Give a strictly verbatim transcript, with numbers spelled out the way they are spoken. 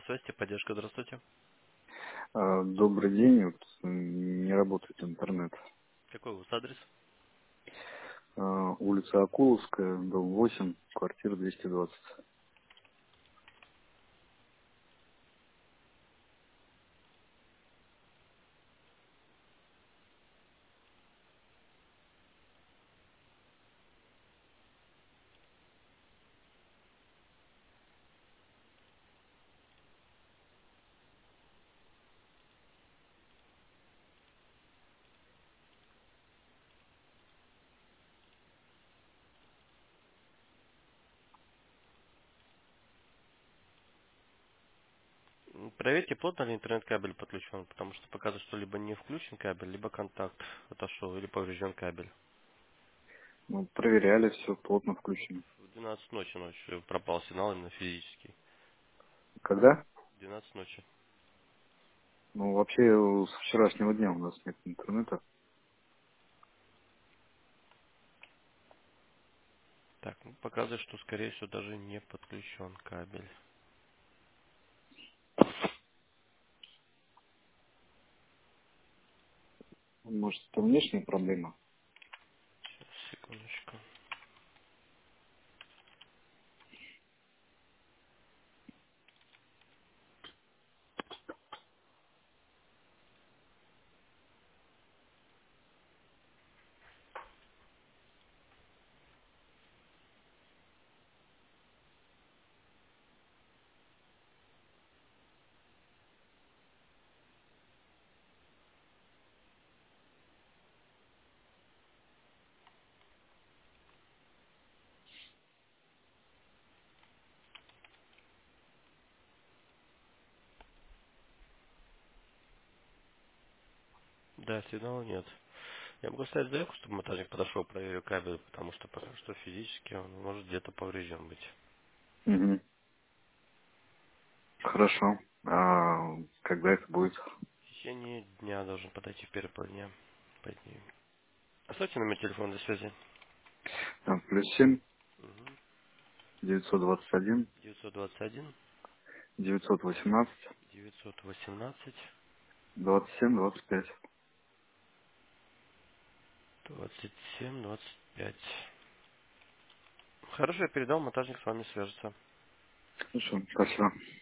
связь, поддержка, здравствуйте. А, Добрый день. Вот м, не работает интернет. Какой у вас адрес? А, Улица Акуловская, дом восемь, квартира двести двадцать. М, Проверьте, плотно ли интернет-кабель подключен, потому что показывает, что либо не включен кабель, либо контакт отошел, или поврежден кабель. Ну, проверяли, все плотно включено. В двенадцать ночи ночью пропал сигнал именно физический. Когда? В двенадцать ночи. Ну, вообще, э, с вчерашнего дня у нас нет интернета. Так, ну, показывает, что, скорее всего, даже не подключен кабель. Может, это внешняя проблема? Сейчас, секундочку. Да, сигнала нет. Я могу ставить заявку, чтобы монтажник подошел, проверил кабель, потому что пока что физически он может где-то поврежден быть. Угу. Хорошо. А когда это будет? В течение дня должен подойти в первый полдня. По идее. Оставьте номер телефона для связи. Там плюс семь, Угу. девятьсот двадцать один, девятьсот двадцать один, девятьсот восемнадцать, девятьсот восемнадцать, двадцать семь, двадцать пять. двадцать семь, двадцать пять. Хорошо, я передал, монтажник с вами свяжется. Хорошо, спасибо.